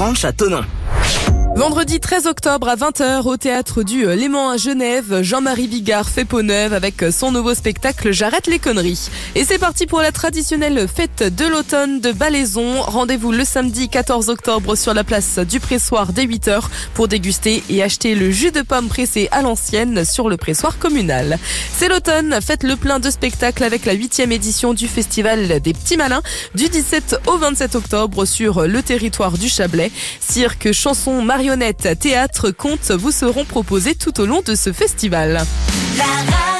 Ranch à Thonon. Vendredi 13 octobre à 20h au théâtre du Léman à Genève, Jean-Marie Bigard fait peau neuve avec son nouveau spectacle J'arrête les conneries. Et c'est parti pour la traditionnelle fête de l'automne de Balaison. Rendez-vous le samedi 14 octobre sur la place du pressoir dès 8h pour déguster et acheter le jus de pomme pressé à l'ancienne sur le pressoir communal. C'est l'automne, faites le plein de spectacles avec la 8e édition du Festival des Petits Malins du 17 au 27 octobre sur le territoire du Chablais. Cirque, chansons, marionnettes, théâtre, contes vous seront proposés tout au long de ce festival.